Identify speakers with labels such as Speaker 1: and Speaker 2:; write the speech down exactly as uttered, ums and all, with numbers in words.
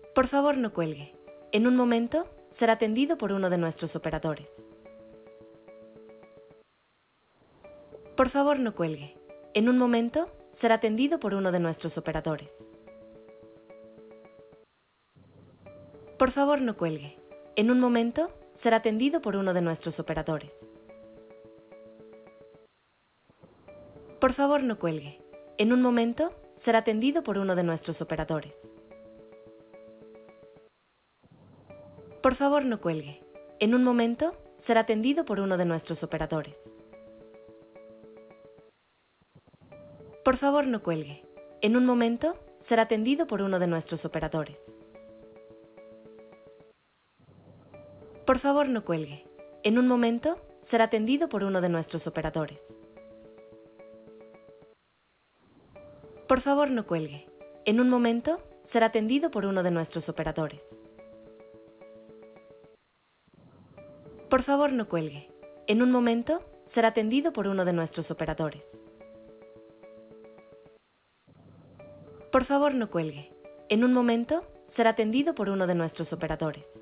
Speaker 1: Por favor, no cuelgue. En un momento, será atendido por uno de nuestros operadores. Por favor, no cuelgue. En un momento, será atendido por uno de nuestros operadores. Por favor, no cuelgue. En un momento, será atendido por uno de nuestros operadores. Por favor, no cuelgue. En un momento, será atendido por uno de nuestros operadores. Por favor, no cuelgue. En un momento, será atendido por uno de nuestros operadores. Por favor, no cuelgue. En un momento, será atendido por uno de nuestros operadores. Por favor, no cuelgue. En un momento, será atendido por uno de nuestros operadores. Por favor, no cuelgue. En un momento, será atendido por uno de nuestros operadores. Por favor, no cuelgue. En un momento, será atendido por uno de nuestros operadores. Por favor, no cuelgue. En un momento, será atendido por uno de nuestros operadores.